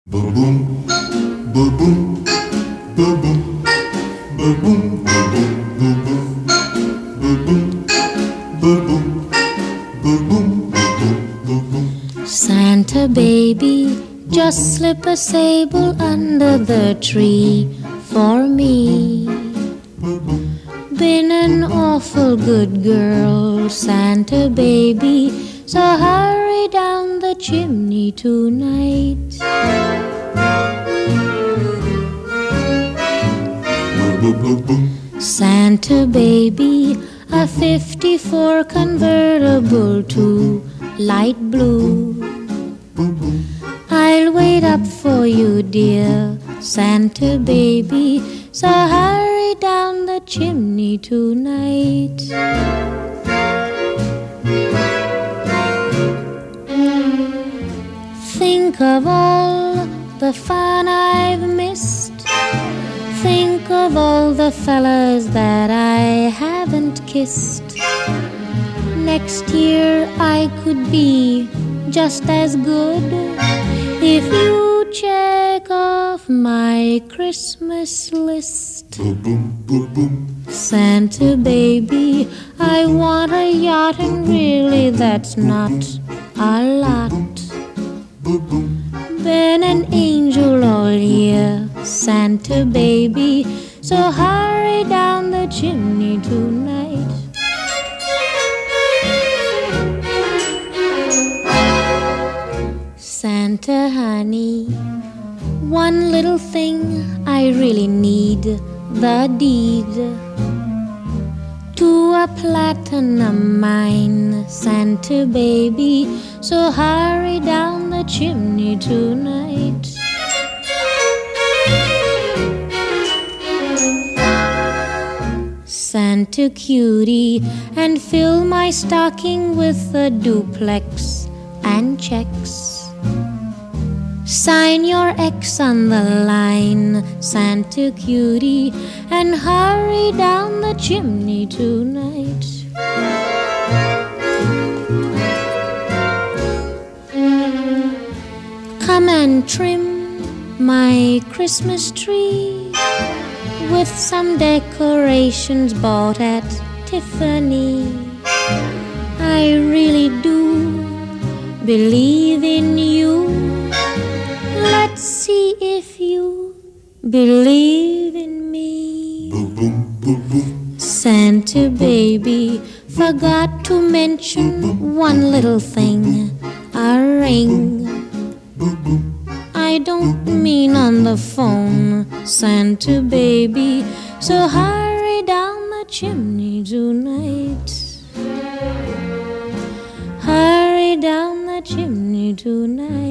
Boom boom, boom boom, boom boom, boom boom, boom boom, boom boom, boom boom, boom boom, boom boom. Santa baby, just slip a sable under the tree for me. Been an awful good girl, Santa baby, so hurry down the chimney tonight. Santa baby, a 54 convertible to light blue. I'll wait up for you, dear Santa baby, so hurry down the chimney tonight. Think of all the fun I've missed. Think of all the fellas that I haven't kissed. Next year I could be just as good if you check off my Christmas list. Santa baby, I want a yacht, and really that's not a lot. Been an angel all year, Santa baby, so hurry down the chimney tonight. Santa honey, one little thing I really need, the deed to a platinum mine, Santa baby, so hurry down the chimney tonight. Santa cutie, and fill my stocking with a duplex and checks. Sign your X on the line, Santa cutie, and hurry down the chimney tonight. Come and trim my Christmas tree with some decorations bought at Tiffany. I really do believe in you. Let's see if you believe in me. Santa baby, forgot to mention one little thing, a ring. I don't mean on the phone, Santa baby, so hurry down the chimney tonight. Hurry down the chimney tonight.